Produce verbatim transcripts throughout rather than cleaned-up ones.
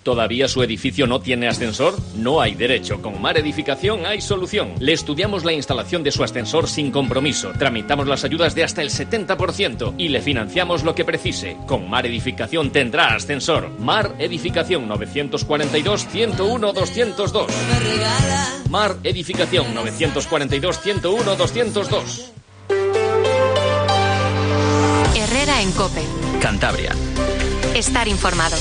¿Todavía su edificio no tiene ascensor? No hay derecho. Con Mar Edificación hay solución. Le estudiamos la instalación de su ascensor sin compromiso. Tramitamos las ayudas de hasta el setenta por ciento y le financiamos lo que precise. Con Mar Edificación tendrá ascensor. Mar Edificación nueve cuatro dos, uno cero uno, dos cero dos. Mar Edificación nueve cuatro dos, uno cero uno, dos cero dos. Herrera en COPE. Cantabria. Estar informado.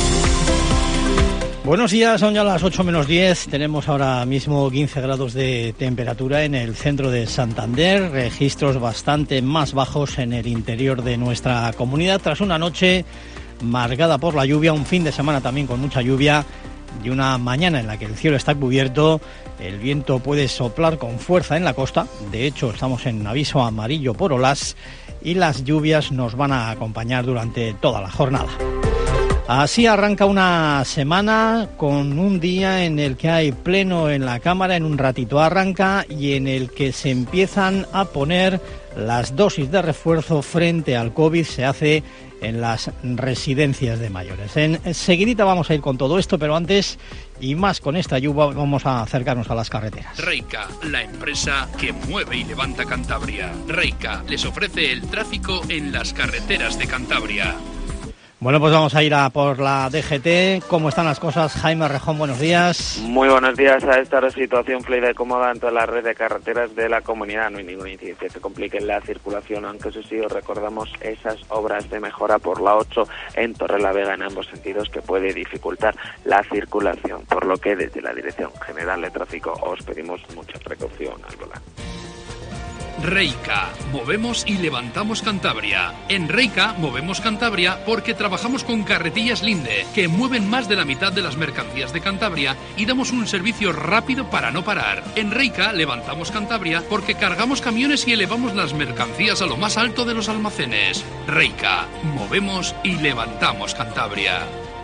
Buenos días, son ya las ocho menos diez. Tenemos ahora mismo quince grados de temperatura en el centro de Santander, registros bastante más bajos en el interior de nuestra comunidad, tras una noche marcada por la lluvia, un fin de semana también con mucha lluvia y una mañana en la que el cielo está cubierto. El viento puede soplar con fuerza en la costa, de hecho estamos en aviso amarillo por olas, y las lluvias nos van a acompañar durante toda la jornada. Así arranca una semana con un día en el que hay pleno en la Cámara, en un ratito arranca, y en el que se empiezan a poner las dosis de refuerzo frente al COVID, se hace en las residencias de mayores. Enseguidita vamos a ir con todo esto, pero antes, y más con esta lluvia, vamos a acercarnos a las carreteras. Reica, la empresa que mueve y levanta Cantabria. Reica les ofrece el tráfico en las carreteras de Cantabria. Bueno, pues vamos a ir a por la D G T. ¿Cómo están las cosas? Jaime Rejón, buenos días. Muy buenos días. A esta situación fluida y cómoda en toda la red de carreteras de la comunidad. No hay ninguna incidencia que complique la circulación, aunque eso sí, os recordamos esas obras de mejora por la ocho en Torrelavega en ambos sentidos que puede dificultar la circulación, por lo que desde la Dirección General de Tráfico os pedimos mucha precaución al volante. Reica, movemos y levantamos Cantabria. En Reica movemos Cantabria porque trabajamos con Carretillas Linde, que mueven más de la mitad de las mercancías de Cantabria y damos un servicio rápido para no parar. En Reica levantamos Cantabria porque cargamos camiones y elevamos las mercancías a lo más alto de los almacenes. Reica, movemos y levantamos Cantabria.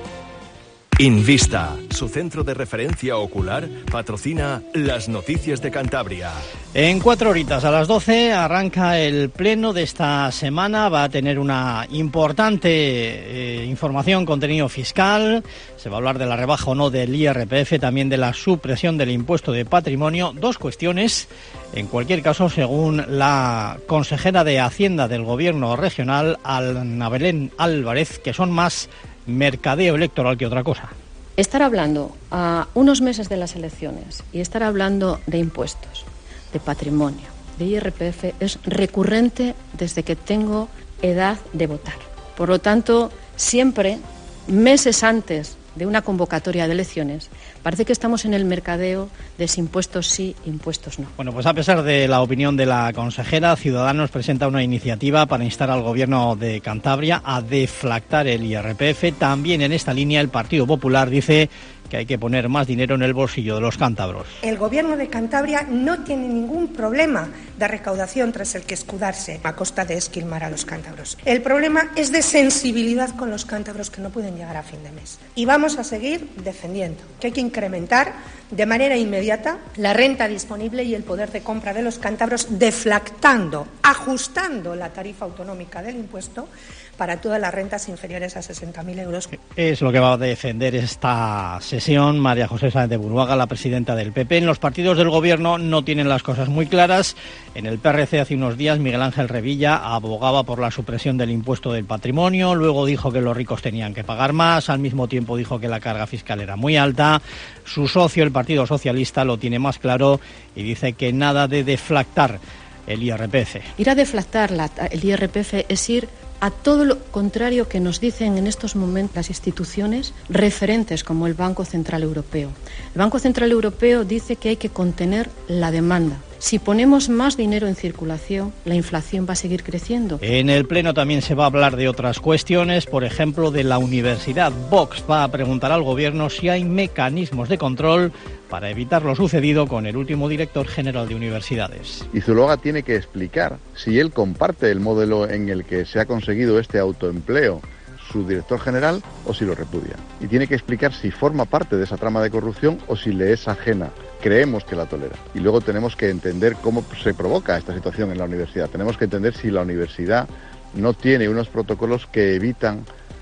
Invista, su centro de referencia ocular, patrocina las noticias de Cantabria. En cuatro horitas a las doce arranca el pleno de esta semana. Va a tener una importante eh, información, contenido fiscal. Se va a hablar de la rebaja o no del I R P F, también de la supresión del impuesto de patrimonio. Dos cuestiones, en cualquier caso, según la consejera de Hacienda del Gobierno regional, Ana Belén Álvarez, que son más mercadeo electoral que otra cosa. Estar hablando a unos meses de las elecciones y estar hablando de impuestos, de patrimonio, de I R P F es recurrente desde que tengo edad de votar. Por lo tanto, siempre, meses antes de una convocatoria de elecciones, parece que estamos en el mercadeo de si impuestos sí, impuestos no. Bueno, pues a pesar de la opinión de la consejera, Ciudadanos presenta una iniciativa para instar al Gobierno de Cantabria a deflactar el I R P F. También en esta línea el Partido Popular dice que hay que poner más dinero en el bolsillo de los cántabros. El Gobierno de Cantabria no tiene ningún problema de recaudación tras el que escudarse a costa de esquilmar a los cántabros. El problema es de sensibilidad con los cántabros que no pueden llegar a fin de mes. Y vamos a seguir defendiendo que hay que incrementar de manera inmediata la renta disponible y el poder de compra de los cántabros, deflactando, ajustando la tarifa autonómica del impuesto para todas las rentas inferiores a sesenta mil euros. Es lo que va a defender esta sesión María José Sáenz de Buruaga, la presidenta del P P. En los partidos del Gobierno no tienen las cosas muy claras. En el P R C hace unos días Miguel Ángel Revilla abogaba por la supresión del impuesto del patrimonio, luego dijo que los ricos tenían que pagar más, al mismo tiempo dijo que la carga fiscal era muy alta. Su socio, el Partido Socialista, lo tiene más claro y dice que nada de deflactar el I R P F. Ir a deflactar la, el I R P F es ir a todo lo contrario que nos dicen en estos momentos las instituciones referentes como el Banco Central Europeo. El Banco Central Europeo dice que hay que contener la demanda. Si ponemos más dinero en circulación, la inflación va a seguir creciendo. En el Pleno también se va a hablar de otras cuestiones, por ejemplo, de la universidad. Vox va a preguntar al Gobierno si hay mecanismos de control para evitar lo sucedido con el último director general de universidades. Y Zuloaga tiene que explicar si él comparte el modelo en el que se ha conseguido este autoempleo su director general o si lo repudia. Y tiene que explicar si forma parte de esa trama de corrupción o si le es ajena. Creemos que la tolera. Y luego tenemos que entender cómo se provoca esta situación en la universidad. Tenemos que entender si la universidad no tiene unos protocolos que evitan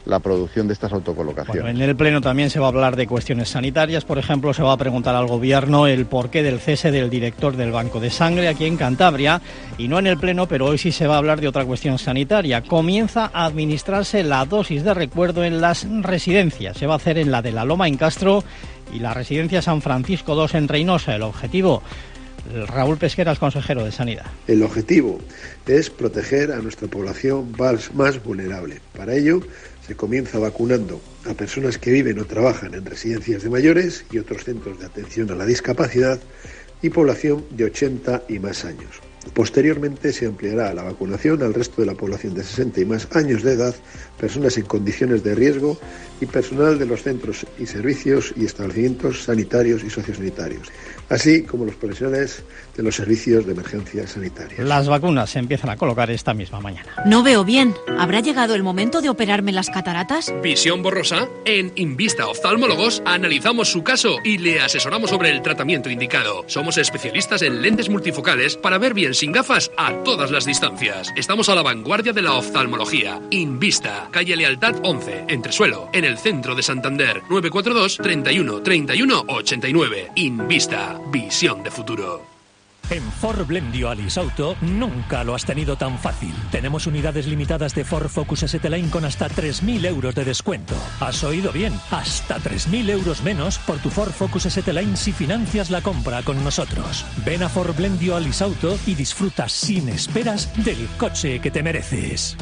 la producción de estas autocolocaciones. Bueno, en el Pleno también se va a hablar de cuestiones sanitarias. Por ejemplo, se va a preguntar al Gobierno el porqué del cese del director del Banco de Sangre aquí en Cantabria. Y no en el Pleno, pero hoy sí se va a hablar de otra cuestión sanitaria. Comienza a administrarse la dosis de recuerdo en las residencias. Se va a hacer en la de La Loma en Castro y la residencia San Francisco dos en Reynosa. El objetivo... Raúl Pesqueras, consejero de Sanidad. El objetivo es proteger a nuestra población más vulnerable. Para ello, se comienza vacunando a personas que viven o trabajan en residencias de mayores y otros centros de atención a la discapacidad y población de ochenta y más años. Posteriormente se ampliará la vacunación al resto de la población de sesenta y más años de edad, personas en condiciones de riesgo y personal de los centros y servicios y establecimientos sanitarios y sociosanitarios, así como los profesionales de los servicios de emergencia sanitaria. Las vacunas se empiezan a colocar esta misma mañana. No veo bien. ¿Habrá llegado el momento de operarme las cataratas? ¿Visión borrosa? En Invista Oftalmólogos analizamos su caso y le asesoramos sobre el tratamiento indicado. Somos especialistas en lentes multifocales para ver bien sin gafas a todas las distancias. Estamos a la vanguardia de la oftalmología. Invista, calle Lealtad once, Entresuelo, en el centro de Santander. nueve cuatro dos, treinta y uno, treinta y uno, ochenta y nueve. Invista, visión de futuro. En Ford Blendio Alice Auto nunca lo has tenido tan fácil. Tenemos unidades limitadas de Ford Focus S T Line con hasta tres mil euros de descuento. ¿Has oído bien? Hasta tres mil euros menos por tu Ford Focus S T Line si financias la compra con nosotros. Ven a Ford Blendio Alice Auto y disfruta sin esperas del coche que te mereces.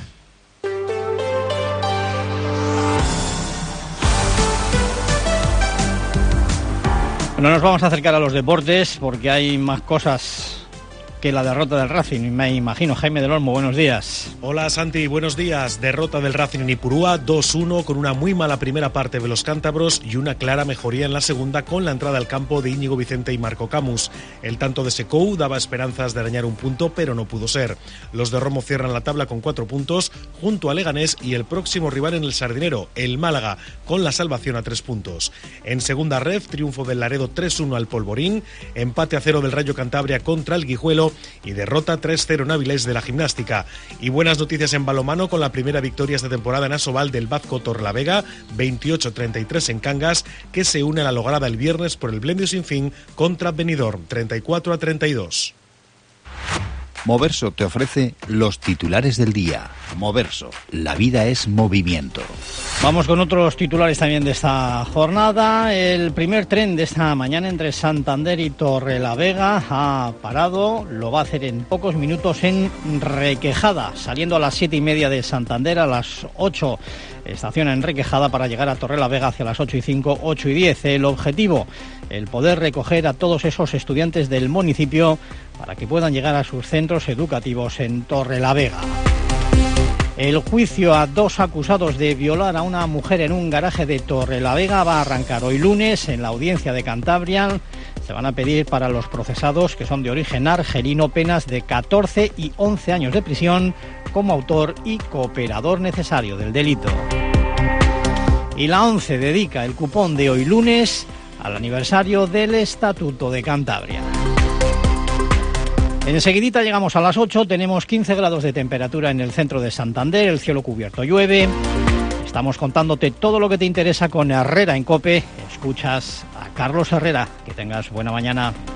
No nos vamos a acercar a los deportes porque hay más cosas que la derrota del Racing, me imagino. Jaime del Olmo, buenos días. Hola Santi, buenos días. Derrota del Racing en Ipurúa, dos uno, con una muy mala primera parte de los cántabros y una clara mejoría en la segunda con la entrada al campo de Íñigo Vicente y Marco Camus. El tanto de Secou daba esperanzas de arañar un punto, pero no pudo ser. Los de Romo cierran la tabla con cuatro puntos junto a Leganés y el próximo rival en el Sardinero, el Málaga, con la salvación a tres puntos. En segunda ref, triunfo del Laredo tres uno al Polvorín, empate a cero del Rayo Cantabria contra el Guijuelo y derrota tres cero en Avilés de la Gimnástica. Y buenas noticias en balonmano con la primera victoria esta temporada en Asobal del Bazco Torlavega, veintiocho treinta y tres en Cangas, que se une a la lograda el viernes por el Blendio Sin Fin contra Benidorm, treinta y cuatro a treinta y dos. Moverso te ofrece los titulares del día. Moverso, la vida es movimiento. Vamos con otros titulares también de esta jornada. El primer tren de esta mañana entre Santander y Torrelavega ha parado. Lo va a hacer en pocos minutos en Requejada, saliendo a las siete y media de Santander, a las ocho estaciona en Requejada para llegar a Torrelavega hacia las ocho y cinco, ocho y diez. El objetivo, el poder recoger a todos esos estudiantes del municipio para que puedan llegar a sus centros educativos en Torrelavega. El juicio a dos acusados de violar a una mujer en un garaje de Torrelavega va a arrancar hoy lunes en la audiencia de Cantabria. Se van a pedir para los procesados, que son de origen argelino, penas de catorce y once años de prisión como autor y cooperador necesario del delito. Y la ONCE dedica el cupón de hoy lunes al aniversario del Estatuto de Cantabria. Enseguidita llegamos a las ocho, tenemos quince grados de temperatura en el centro de Santander, el cielo cubierto llueve. Estamos contándote todo lo que te interesa con Herrera en COPE. Escuchas a Carlos Herrera. Que tengas buena mañana.